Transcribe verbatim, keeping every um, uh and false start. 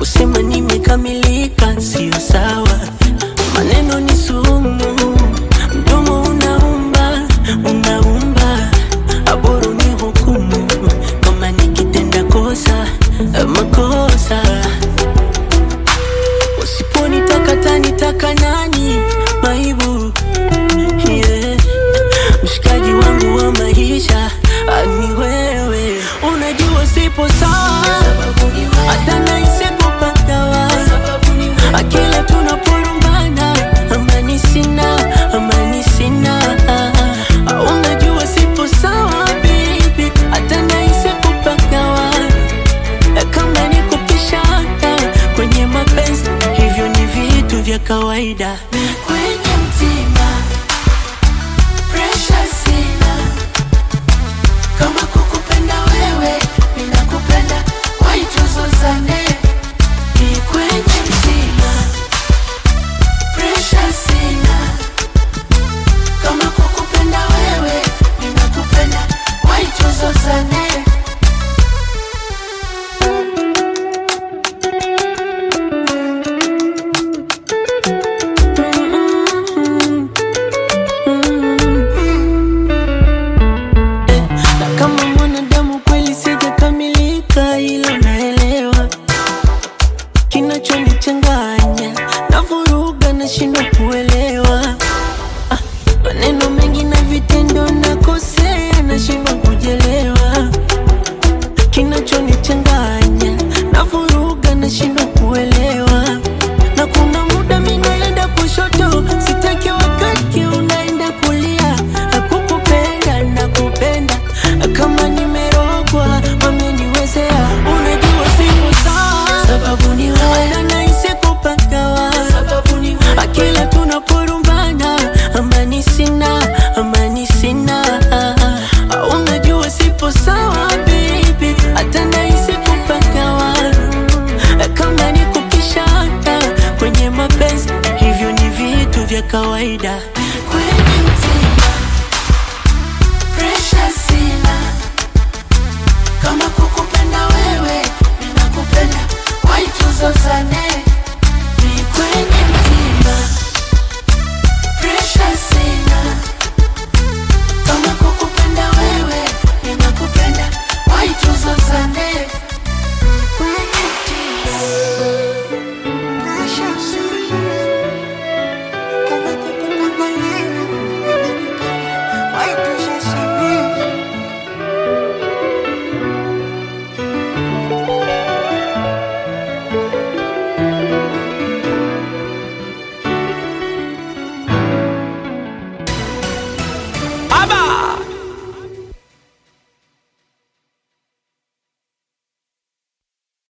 kusema nimekamilika sio sawa. Maneno ni sumu, mdomo unaumba, unaumba. Aboro ni hukumu, kama nikitenda kosa, makosa. Usiponitaka tanitaka nani? Maibu, yeah. Mshikaji wangu wa maisha ni wewe. Unajua sipo sawa, hata nahisi kupagawa. Akila tunaporumbana, amani sina, amani sina. Unajua sipo sawa baby, hata nahisi kupagawa. Kama ni kupishana kwenye mapenzi, hivyo ni vitu vya kawaida. Kwenye mtima pressure sina, kama kukupenda wewe ninakupenda, why tuzozane? Ni kwenye mtima pressure sina, kama kukupenda wewe ninakupenda, why tuzozane? Kama mwanadamu kweli sijakamilika, ila naelewa kinachonichanganya, navuruga, nashindwa kuelewa. Ah, maneno mengi na vitendo nakosea, nashindwa kujielewa. Kinachonichanganya, navuruga, nashindwa kuelewa. Na kuna muda mimi naenda kushoto, sitaki wakati unaenda kulia. Nakukupenda, nakupenda, kama nimerogwa wameniwezea. Unajua sipo sawa, Sababu ni wewe, hata nahisi kupagawa. sababu ni wewe, Akila tunaporumbana, amani sina, amani sina. Unajua sipo sawa baby, hata nahisi kupagawa. Kama ni kupishana kwenye mapenzi, hivyo ni vitu vya kawaida. kwenye mtima pressure sina, kama kukupenda wewe ninakupenda, why tuzozane?